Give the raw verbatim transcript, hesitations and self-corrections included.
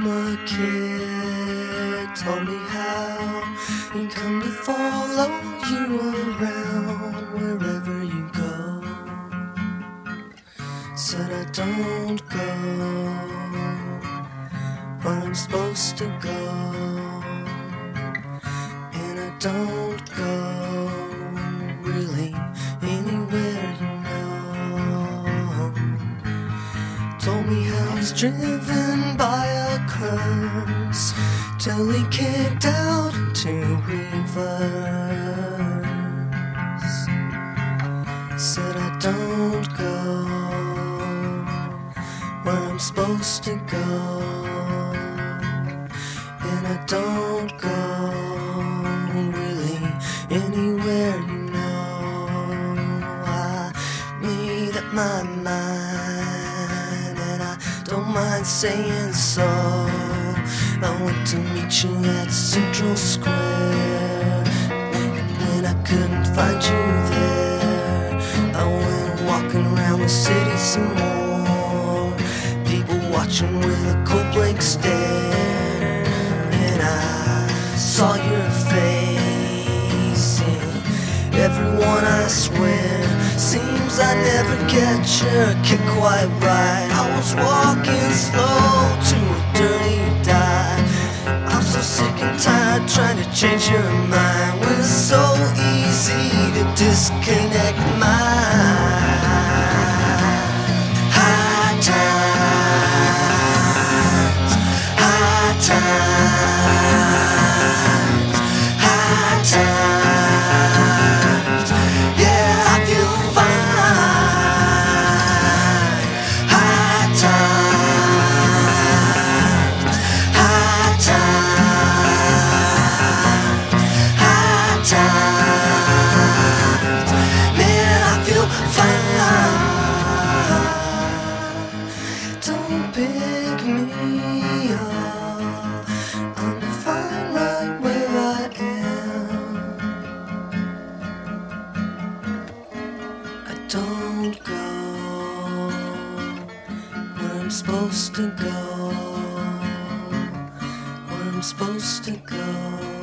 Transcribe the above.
I'm a kid, told me how you come to follow you around wherever you go. Said I don't go where I'm supposed to go, and I don't go really anywhere you know. Told me how he's driven by a curse till he kicked out into reverse. Said I don't go where I'm supposed to go, and I don't go really anywhere you know. I made up my mind and I don't mind saying so. I went to meet you at Central Square, and when I couldn't find you there, I went walking around the city some more, people watching with a cold blank stare. And I saw your face in everyone, I swear. Seems I never get your kick quite right. I was walking slow to a dirty dive. I'm so sick and tired trying to change your mind when it's so easy to disconnect mine. High times, high times, high times. Yeah, I feel fine. High times, high times, high times. Man, I feel fine. Don't pick me up, I'm fine right where I am. I don't go where I'm supposed to go, where I'm supposed to go.